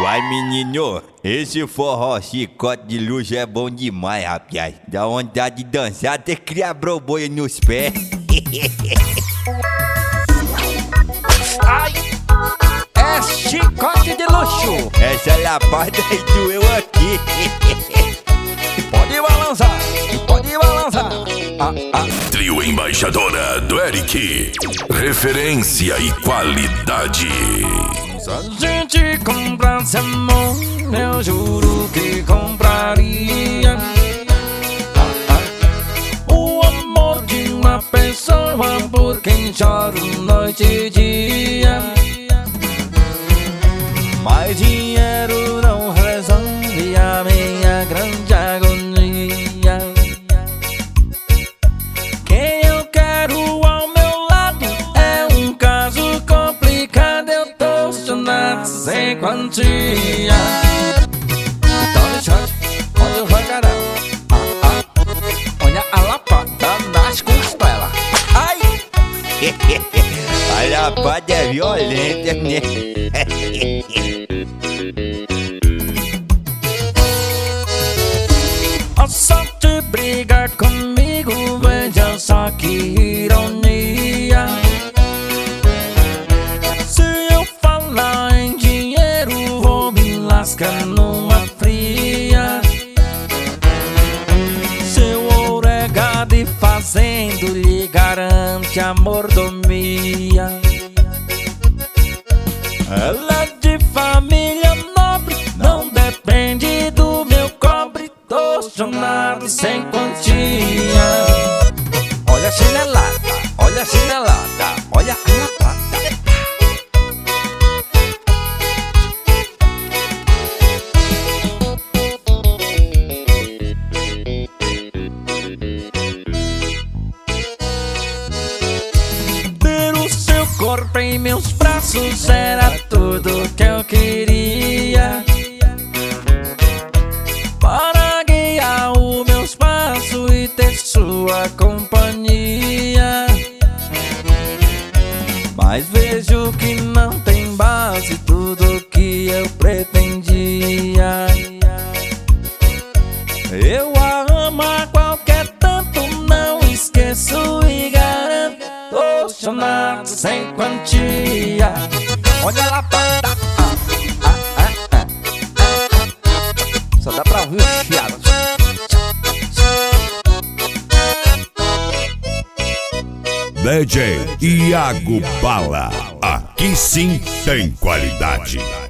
Uai, menino, esse forró chicote de luxo é bom demais, rapaz. Dá vontade de dançar até criar brobolha nos pés. Ai, é chicote de luxo. Essa lapada aí doeu aqui. Pode balançar, pode balançar. Trio Embaixadora do Eric. Referência e qualidade. Se a gente comprasse amor, eu juro que compraria o amor de uma pessoa por quem choro noite e dia. Mas dinheiro não resolve a minha grande agonia. Quem eu quero ao meu lado é um caso complicado. Eu tô sonado sem quantia. Então deixante, olha o vagarão. Olha a lapada nas costelas. Ai! A lapada é violenta, né? Só te brigar comigo, veja só que ironia. Se eu falar em dinheiro, vou me lascar numa fria. Seu ouro é gado e fazendo lhe garante a mordomia. Ela é de família nobre, não depende do meu cobre. Tô chonado sem quantia. Olha a chinelada, olha a chinelada, olha a lapada. Ter o seu corpo em meus braços era tudo que eu queria. Para guiar o meu espaço e ter sua companhia. Mas vejo que não tem base tudo que eu pretendia. Eu a amo a qualquer tanto, não esqueço e garanto. Tô chonado sem quantia. Olha a lapada. Só dá pra ouvir o chiado. DJ Iago Bala. Aqui sim tem qualidade.